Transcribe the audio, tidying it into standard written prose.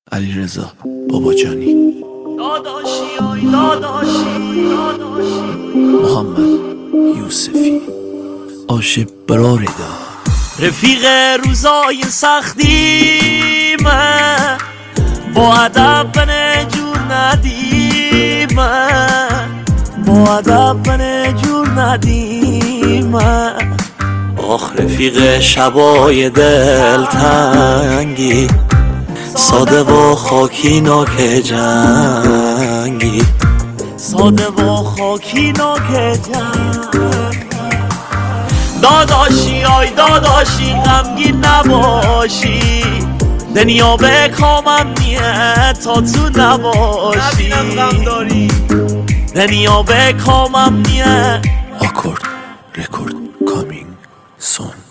علیرضا باباجانی، محمد یوسفی، آشب براریدا، رفیق روزای سختیمه، با ادب بنه جور ندیمه، با ادب بنه جور ندیمه. آخ رفیق شبای دلتنگی، ساده و خاکی ناک جنگی، ساده و خاکی ناک جنگی. داداشی آی داداشی غمگین نباشی، دنیا به کامم نیه تا تو نباشی، دنیا به کامم نیه. آکورد رکورد کامینگ سون.